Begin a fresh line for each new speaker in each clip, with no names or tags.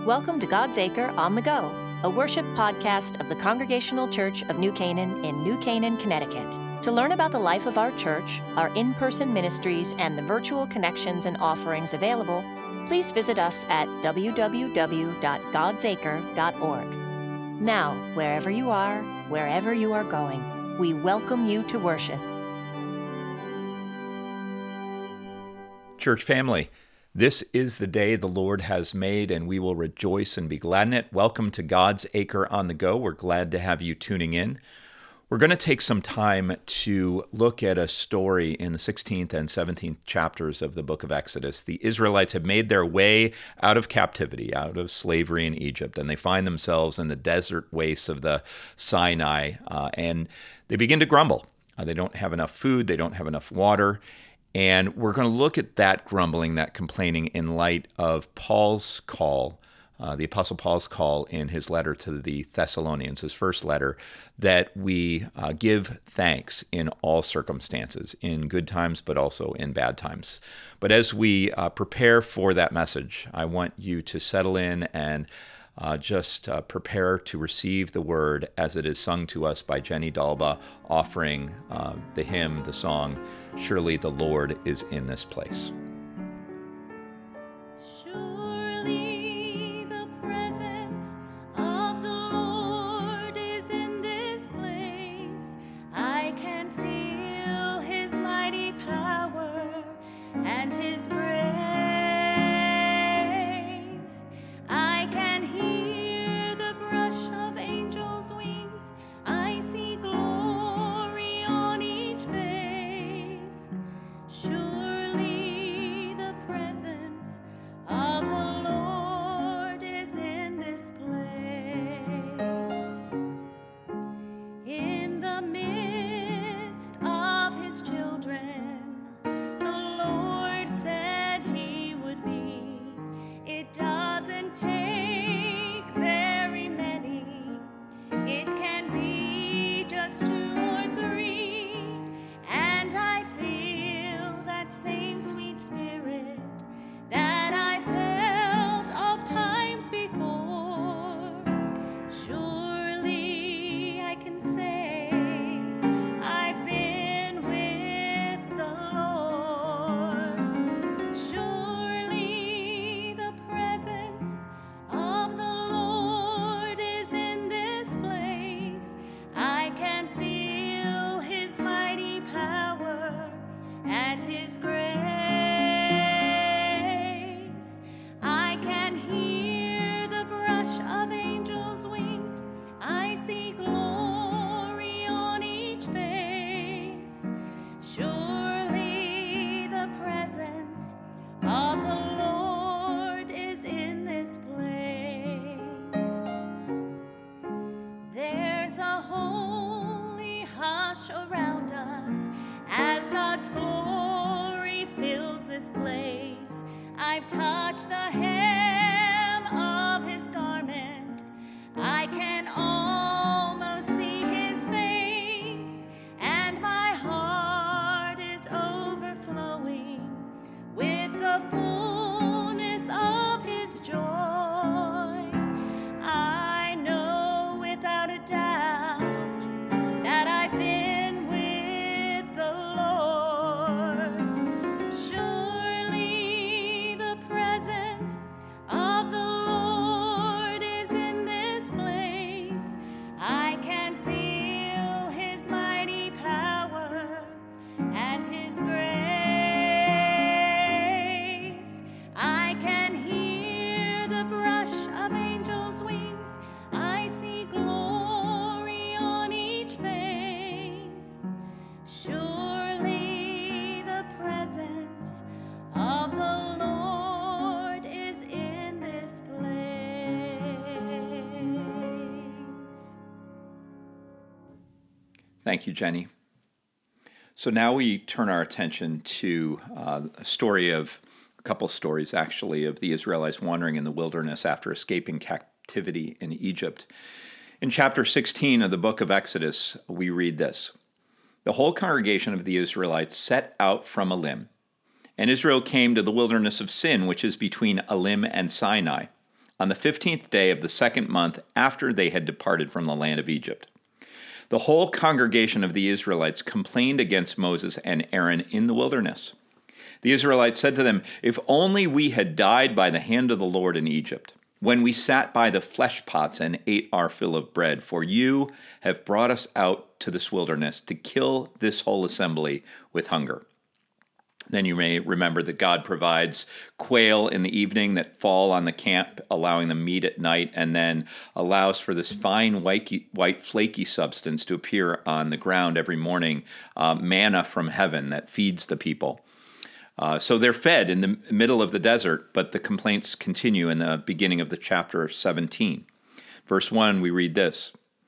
Welcome to God's Acre on the Go, a worship podcast of the Congregational Church of New Canaan in New Canaan, Connecticut. To learn about the life of our church, our in-person ministries, and the virtual connections and offerings available, please visit us at www.godsacre.org. Now, wherever you are going, we welcome you to worship.
Church family, this is the day the Lord has made, and we will rejoice and be glad in it. Welcome to God's Acre on the Go. We're glad to have you tuning in. We're going to take some time to look at a story in the 16th and 17th chapters of the book of Exodus. The Israelites have made their way out of captivity, out of slavery in Egypt, and they find themselves in the desert wastes of the Sinai, and they begin to grumble. They don't have enough food, they don't have enough water. And we're going to look at that grumbling, that complaining, in light of Paul's call, the Apostle Paul's call in his letter to the Thessalonians, his first letter, that we give thanks in all circumstances, in good times, but also in bad times. But as we prepare for that message, I want you to settle in and just prepare to receive the word as it is sung to us by Jenny Dalba, offering the hymn, the song, Surely the Lord is in this place.
Surely the presence of the Lord is in this place. I can feel his mighty power and his grace. I can hear the brush of angels' wings. I see glory on each face. Surely the presence of the Lord is in this place. In the midst of his children, the Lord said he would be. It doesn't take very many. It can be just 2 or 3. And I feel that same sweet spirit that I felt of times before. Surely I can say I've been with the Lord. Surely the presence of the Lord is in this place. I can feel his mighty power and his grace. I can hear the brush of angels' wings. I see glory on each face. Surely the presence of the Lord is in this place. There's a holy hush around us as God's glory fills this place. I've touched the hem of his garment. I can almost see his face, and my heart is overflowing with the fullness of his joy. I know without a doubt that I've been with the Lord. Surely the presence of the Lord is in this place. I can feel his mighty power and his grace. I can hear the brush of angels' wings. I see glory on each face. Surely the presence of the Lord is in this place.
Thank you, Jenny. So now we turn our attention to a couple stories, actually, of the Israelites wandering in the wilderness after escaping captivity in Egypt. In chapter 16 of the book of Exodus, we read this: The whole congregation of the Israelites set out from Elim, and Israel came to the wilderness of Sin, which is between Elim and Sinai. on the 15th day of the second month after they had departed from the land of Egypt. The whole congregation of the Israelites complained against Moses and Aaron in the wilderness. The Israelites said to them, "If only we had died by the hand of the Lord in Egypt, when we sat by the flesh pots and ate our fill of bread, for you have brought us out to this wilderness to kill this whole assembly with hunger." Then you may remember that God provides quail in the evening that fall on the camp, allowing them meat at night, and then allows for this fine white flaky substance to appear on the ground every morning, manna from heaven that feeds the people. So they're fed in the middle of the desert, but the complaints continue in the beginning of the chapter 17. Verse 1, we read this: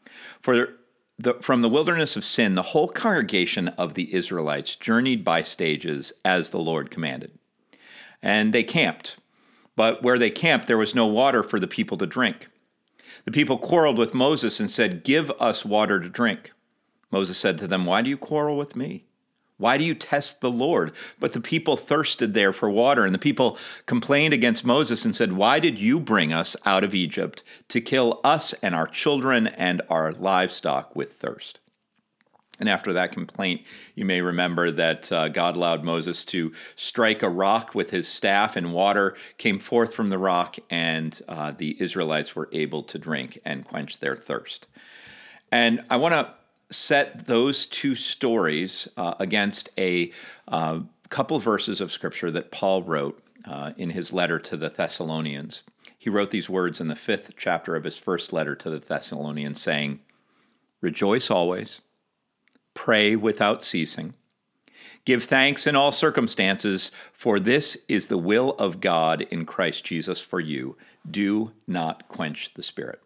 From the wilderness of Sin, the whole congregation of the Israelites journeyed by stages as the Lord commanded. And they camped. But where they camped, there was no water for the people to drink. The people quarreled with Moses and said, "Give us water to drink." Moses said to them, "Why do you quarrel with me? Why do you test the Lord?" But the people thirsted there for water, and the people complained against Moses and said, "Why did you bring us out of Egypt to kill us and our children and our livestock with thirst?" And after that complaint, you may remember that God allowed Moses to strike a rock with his staff, and water came forth from the rock, and the Israelites were able to drink and quench their thirst. And I want to set those two stories against a couple verses of Scripture that Paul wrote in his letter to the Thessalonians. He wrote these words in the 5th chapter of his first letter to the Thessalonians, saying, "Rejoice always, pray without ceasing, give thanks in all circumstances, for this is the will of God in Christ Jesus for you. Do not quench the Spirit."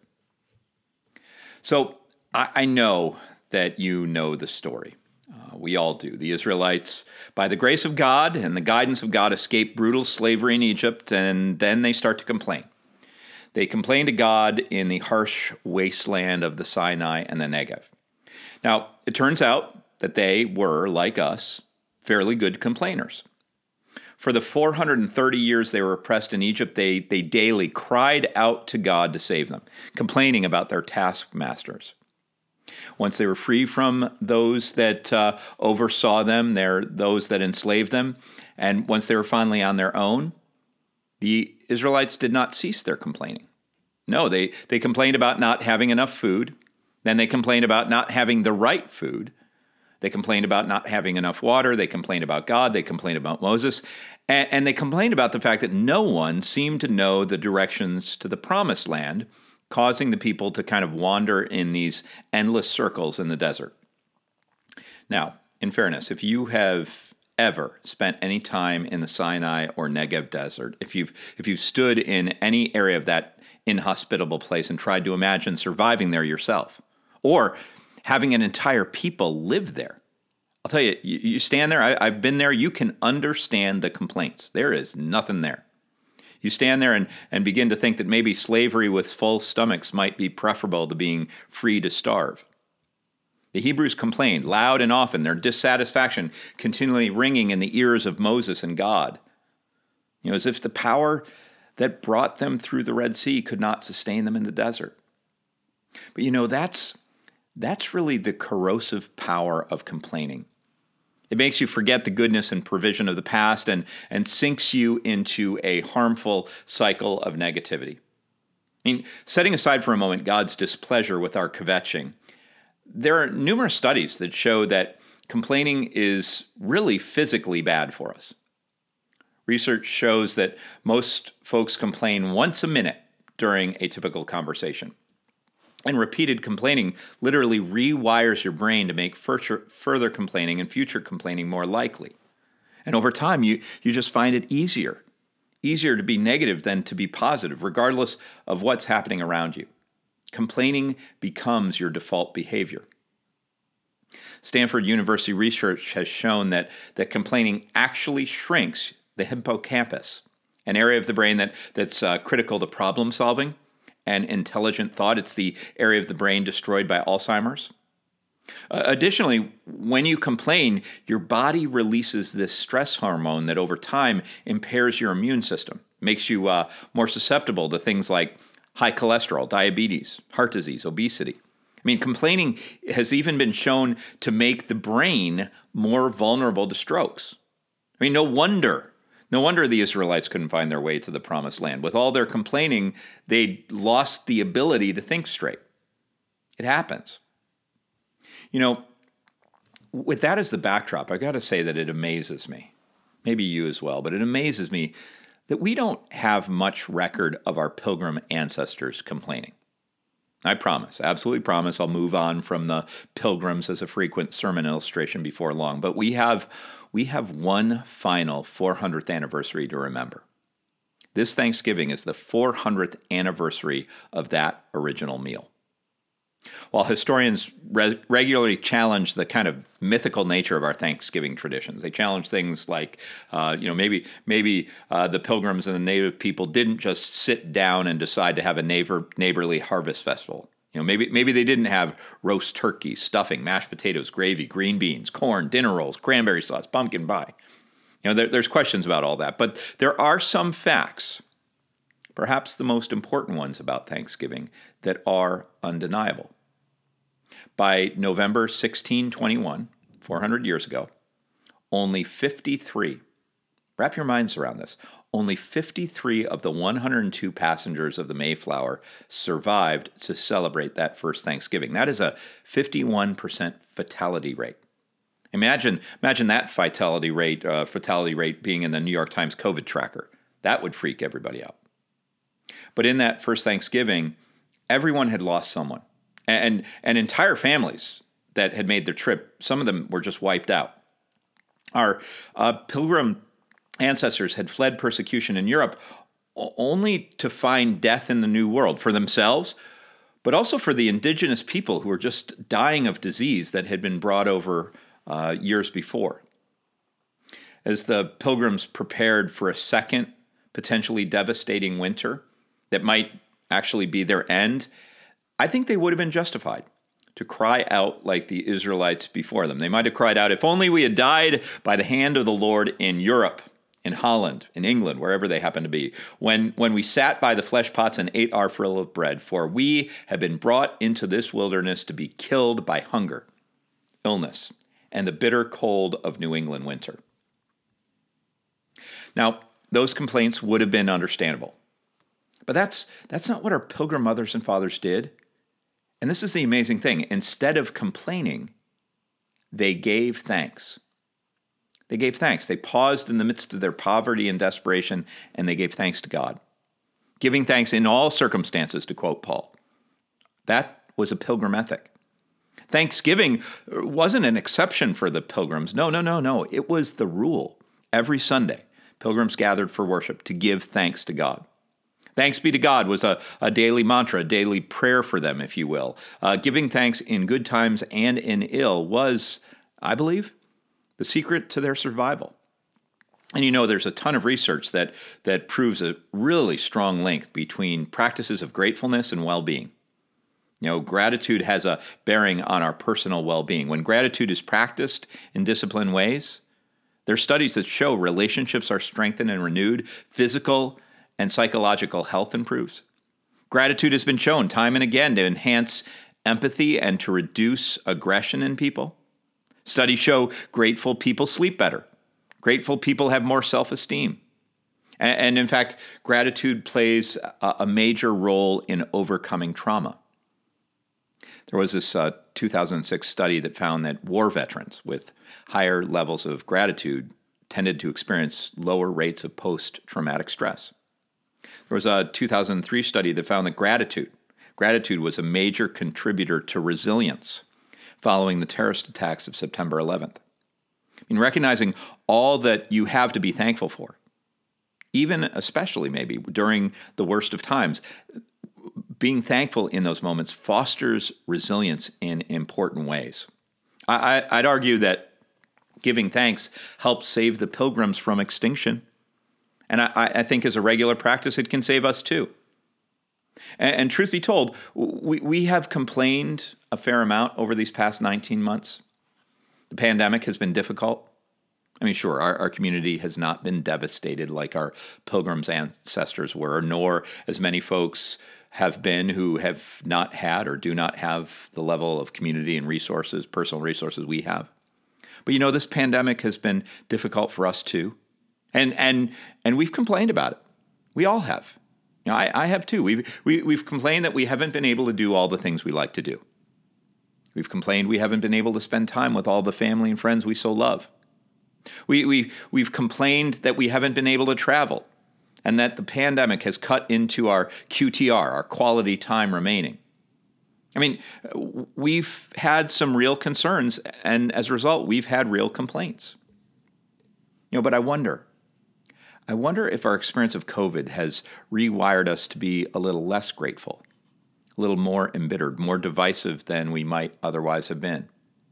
So I know that you know the story. We all do. The Israelites, by the grace of God and the guidance of God, escaped brutal slavery in Egypt, and then they start to complain. They complain to God in the harsh wasteland of the Sinai and the Negev. Now, it turns out that they were, like us, fairly good complainers. For the 430 years they were oppressed in Egypt, they daily cried out to God to save them, complaining about their taskmasters. Once they were free from those that oversaw them, those that enslaved them, and once they were finally on their own, the Israelites did not cease their complaining. No, they complained about not having enough food. Then they complained about not having the right food. They complained about not having enough water. They complained about God. They complained about Moses. And they complained about the fact that no one seemed to know the directions to the promised land, causing the people to kind of wander in these endless circles in the desert. Now, in fairness, if you have ever spent any time in the Sinai or Negev desert, if you've stood in any area of that inhospitable place and tried to imagine surviving there yourself, or having an entire people live there, I'll tell you, you stand there, I've been there, you can understand the complaints. There is nothing there. You stand there and begin to think that maybe slavery with full stomachs might be preferable to being free to starve. The Hebrews complained loud and often, their dissatisfaction continually ringing in the ears of Moses and God. As if the power that brought them through the Red Sea could not sustain them in the desert. But that's really the corrosive power of complaining. It makes you forget the goodness and provision of the past and sinks you into a harmful cycle of negativity. Setting aside for a moment God's displeasure with our kvetching, there are numerous studies that show that complaining is really physically bad for us. Research shows that most folks complain once a minute during a typical conversation. And repeated complaining literally rewires your brain to make further complaining and future complaining more likely. And over time, you just find it easier to be negative than to be positive, regardless of what's happening around you. Complaining becomes your default behavior. Stanford University research has shown that complaining actually shrinks the hippocampus, an area of the brain that's critical to problem solving and intelligent thought. It's the area of the brain destroyed by Alzheimer's. Additionally, when you complain, your body releases this stress hormone that over time impairs your immune system, makes you more susceptible to things like high cholesterol, diabetes, heart disease, obesity. I mean, complaining has even been shown to make the brain more vulnerable to strokes. I mean, no wonder the Israelites couldn't find their way to the promised land. With all their complaining, they lost the ability to think straight. It happens. You know, with that as the backdrop, I got to say that it amazes me, maybe you as well, but it amazes me that we don't have much record of our pilgrim ancestors complaining. I promise, absolutely promise, I'll move on from the pilgrims as a frequent sermon illustration before long, but we have one final 400th anniversary to remember. This Thanksgiving is the 400th anniversary of that original meal. While historians regularly challenge the kind of mythical nature of our Thanksgiving traditions, they challenge things like, maybe the pilgrims and the native people didn't just sit down and decide to have a neighborly harvest festival. Maybe they didn't have roast turkey, stuffing, mashed potatoes, gravy, green beans, corn, dinner rolls, cranberry sauce, pumpkin pie. There's questions about all that, but there are some facts, perhaps the most important ones about Thanksgiving, that are undeniable. By November 1621, 400 years ago, only 53, wrap your minds around this, only 53 of the 102 passengers of the Mayflower survived to celebrate that first Thanksgiving. That is a 51% fatality rate. Imagine that fatality rate being in the New York Times COVID tracker. That would freak everybody out. But in that first Thanksgiving, everyone had lost someone. And entire families that had made their trip, some of them were just wiped out. Our pilgrim ancestors had fled persecution in Europe only to find death in the New World for themselves, but also for the indigenous people who were just dying of disease that had been brought over years before. As the pilgrims prepared for a second, potentially devastating winter that might actually be their end, I think they would have been justified to cry out like the Israelites before them. They might have cried out, if only we had died by the hand of the Lord in Europe, in Holland, in England, wherever they happen to be, when we sat by the flesh pots and ate our fill of bread, for we have been brought into this wilderness to be killed by hunger, illness, and the bitter cold of New England winter. Now, those complaints would have been understandable. But that's not what our pilgrim mothers and fathers did. And this is the amazing thing. Instead of complaining, they gave thanks. They gave thanks. They paused in the midst of their poverty and desperation, and they gave thanks to God. Giving thanks in all circumstances, to quote Paul. That was a pilgrim ethic. Thanksgiving wasn't an exception for the pilgrims. No. It was the rule. Every Sunday, pilgrims gathered for worship to give thanks to God. Thanks be to God was a daily mantra, a daily prayer for them, if you will. Giving thanks in good times and in ill was, I believe, the secret to their survival. And there's a ton of research that proves a really strong link between practices of gratefulness and well-being. Gratitude has a bearing on our personal well-being. When gratitude is practiced in disciplined ways, there are studies that show relationships are strengthened and renewed, physical and psychological health improves. Gratitude has been shown time and again to enhance empathy and to reduce aggression in people. Studies show grateful people sleep better. Grateful people have more self-esteem. And in fact, gratitude plays a major role in overcoming trauma. There was this 2006 study that found that war veterans with higher levels of gratitude tended to experience lower rates of post-traumatic stress. There was a 2003 study that found that gratitude was a major contributor to resilience following the terrorist attacks of September 11th. In recognizing all that you have to be thankful for, even especially maybe during the worst of times, being thankful in those moments fosters resilience in important ways. I'd argue that giving thanks helps save the pilgrims from extinction. And I think as a regular practice, it can save us too. And truth be told, we have complained a fair amount over these past 19 months. The pandemic has been difficult. I mean, sure, our community has not been devastated like our Pilgrims' ancestors were, nor as many folks have been who have not had or do not have the level of community and resources, personal resources we have. But this pandemic has been difficult for us too. And we've complained about it. We all have. I have too. We've complained that we haven't been able to do all the things we like to do. We've complained we haven't been able to spend time with all the family and friends we so love. We've complained that we haven't been able to travel and that the pandemic has cut into our QTR, our quality time remaining. I mean, we've had some real concerns, and as a result, we've had real complaints. But I wonder if our experience of COVID has rewired us to be a little less grateful, a little more embittered, more divisive than we might otherwise have been.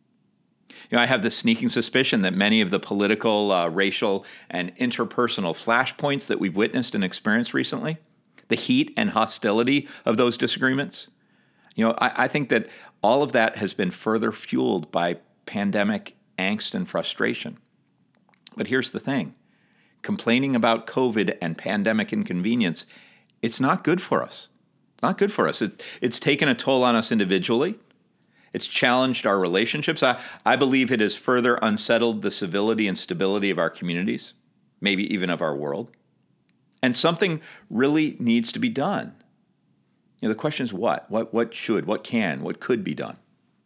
I have the sneaking suspicion that many of the political, racial, and interpersonal flashpoints that we've witnessed and experienced recently, the heat and hostility of those disagreements, I think that all of that has been further fueled by pandemic angst and frustration. But here's the thing. Complaining about COVID and pandemic inconvenience, it's not good for us. It's not good for us. It's taken a toll on us individually. It's challenged our relationships. I believe it has further unsettled the civility and stability of our communities, maybe even of our world. And something really needs to be done. The question is what? What should, what can, what could be done?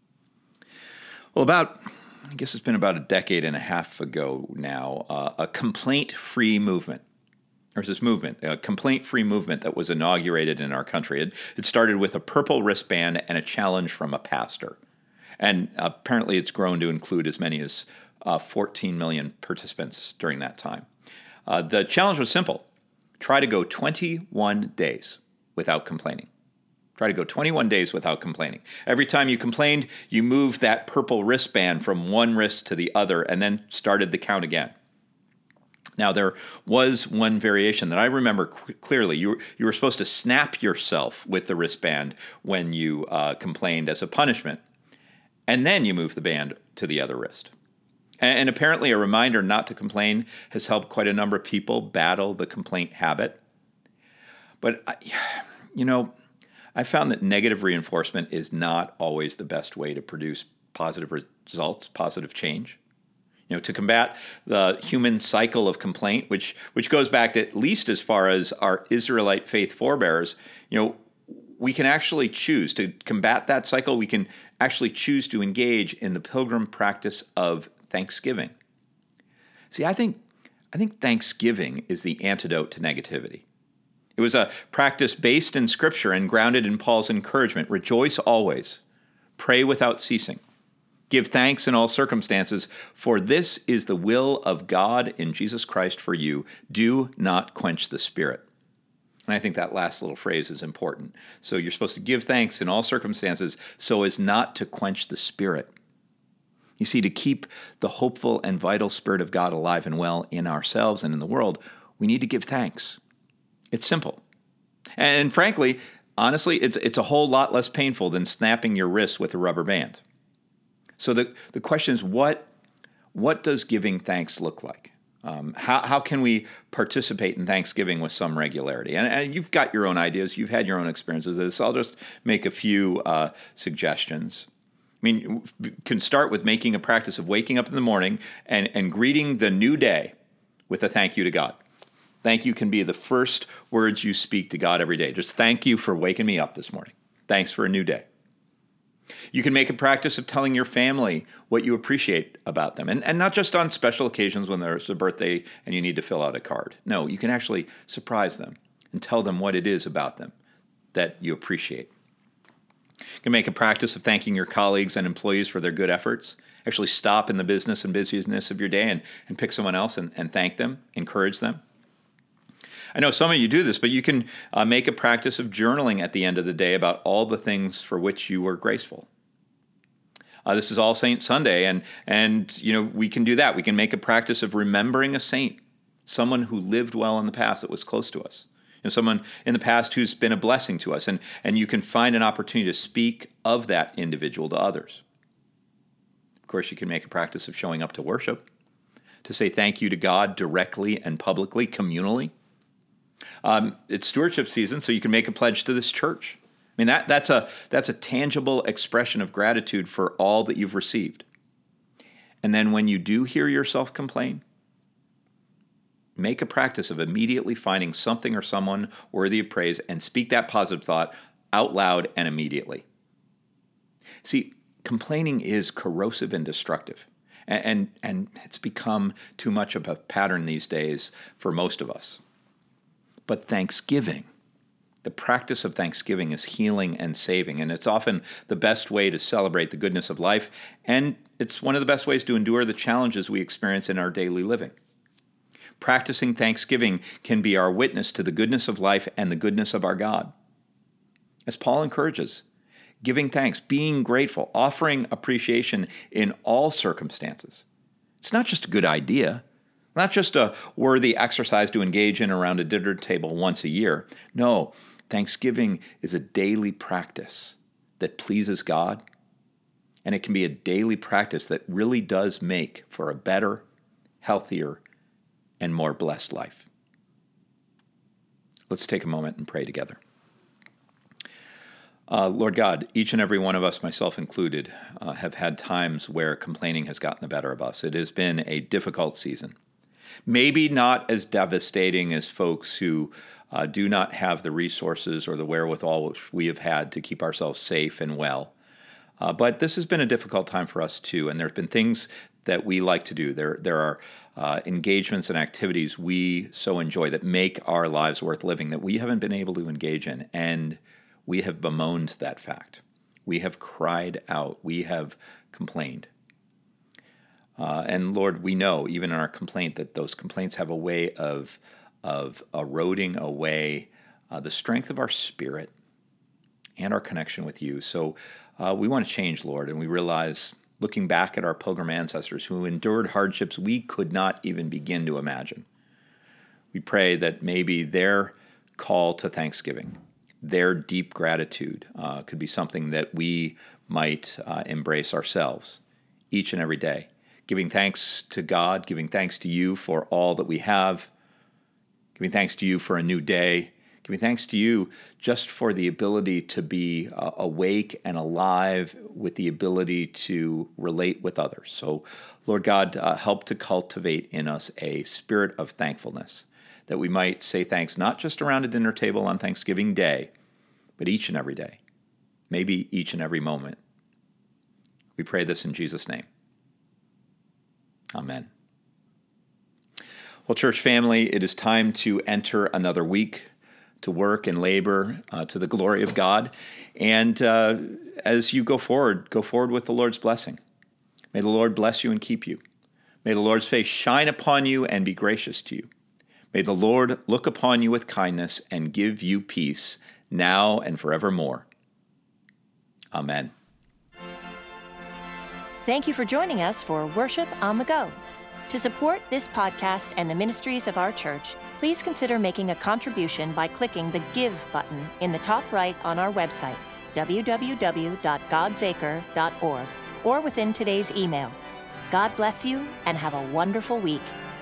Well, I guess it's been about a decade and a half ago now, a complaint-free movement. There's this movement, a complaint-free movement that was inaugurated in our country. It started with a purple wristband and a challenge from a pastor. And apparently it's grown to include as many as 14 million participants during that time. The challenge was simple. Try to go 21 days without complaining. Try to go 21 days without complaining. Every time you complained, you moved that purple wristband from one wrist to the other and then started the count again. Now, there was one variation that I remember clearly. You were supposed to snap yourself with the wristband when you complained as a punishment, and then you move the band to the other wrist. And apparently a reminder not to complain has helped quite a number of people battle the complaint habit. But, I found that negative reinforcement is not always the best way to produce positive results, positive change. To combat the human cycle of complaint, which goes back at least as far as our Israelite faith forebears, we can actually choose to combat that cycle. We can actually choose to engage in the pilgrim practice of thanksgiving. See, I think thanksgiving is the antidote to negativity. It was a practice based in Scripture and grounded in Paul's encouragement. Rejoice always. Pray without ceasing. Give thanks in all circumstances, for this is the will of God in Jesus Christ for you. Do not quench the Spirit. And I think that last little phrase is important. So you're supposed to give thanks in all circumstances so as not to quench the Spirit. You see, to keep the hopeful and vital Spirit of God alive and well in ourselves and in the world, we need to give thanks. It's simple. And frankly, honestly, it's a whole lot less painful than snapping your wrist with a rubber band. So the question is, what does giving thanks look like? How can we participate in Thanksgiving with some regularity? And you've got your own ideas. You've had your own experiences with this. I'll just make a few suggestions. I mean, you can start with making a practice of waking up in the morning and greeting the new day with a thank you to God. Thank you can be the first words you speak to God every day. Just thank you for waking me up this morning. Thanks for a new day. You can make a practice of telling your family what you appreciate about them. And not just on special occasions when there's a birthday and you need to fill out a card. No, you can actually surprise them and tell them what it is about them that you appreciate. You can make a practice of thanking your colleagues and employees for their good efforts. Actually stop in the business and busyness of your day and pick someone else and thank them, encourage them. I know some of you do this, but you can make a practice of journaling at the end of the day about all the things for which you were grateful. This is All Saints Sunday, and we can do that. We can make a practice of remembering a saint, someone who lived well in the past that was close to us. someone in the past who's been a blessing to us, and you can find an opportunity to speak of that individual to others. Of course, you can make a practice of showing up to worship, to say thank you to God directly and publicly, communally. It's stewardship season, so you can make a pledge to this church. I mean, that's a tangible expression of gratitude for all that you've received. And then when you do hear yourself complain, make a practice of immediately finding something or someone worthy of praise and speak that positive thought out loud and immediately. See, complaining is corrosive and destructive. And it's become too much of a pattern these days for most of us. But thanksgiving, the practice of thanksgiving, is healing and saving, and it's often the best way to celebrate the goodness of life, and it's one of the best ways to endure the challenges we experience in our daily living. Practicing thanksgiving can be our witness to the goodness of life and the goodness of our God. As Paul encourages, giving thanks, being grateful, offering appreciation in all circumstances. It's not just a good idea, not just a worthy exercise to engage in around a dinner table once a year. No, thanksgiving is a daily practice that pleases God, and it can be a daily practice that really does make for a better, healthier, and more blessed life. Let's take a moment and pray together. Lord God, each and every one of us, myself included, have had times where complaining has gotten the better of us. It has been a difficult season. Maybe not as devastating as folks who do not have the resources or the wherewithal which we have had to keep ourselves safe and well. But this has been a difficult time for us too, and there have been things that we like to do. There are engagements and activities we so enjoy that make our lives worth living that we haven't been able to engage in, and we have bemoaned that fact. We have cried out. We have complained. And Lord, we know, even in our complaint, that those complaints have a way of eroding away the strength of our spirit and our connection with you. So we want to change, Lord, and we realize, looking back at our pilgrim ancestors who endured hardships we could not even begin to imagine, we pray that maybe their call to thanksgiving, their deep gratitude could be something that we might embrace ourselves each and every day. Giving thanks to God, giving thanks to you for all that we have, giving thanks to you for a new day, giving thanks to you just for the ability to be awake and alive with the ability to relate with others. So, Lord God, help to cultivate in us a spirit of thankfulness, that we might say thanks not just around a dinner table on Thanksgiving Day, but each and every day, maybe each and every moment. We pray this in Jesus' name. Amen. Well, church family, it is time to enter another week to work and labor to the glory of God. And as you go forward with the Lord's blessing. May the Lord bless you and keep you. May the Lord's face shine upon you and be gracious to you. May the Lord look upon you with kindness and give you peace now and forevermore. Amen.
Thank you for joining us for Worship on the Go. To support this podcast and the ministries of our church, please consider making a contribution by clicking the Give button in the top right on our website, www.godsacre.org, or within today's email. God bless you and have a wonderful week.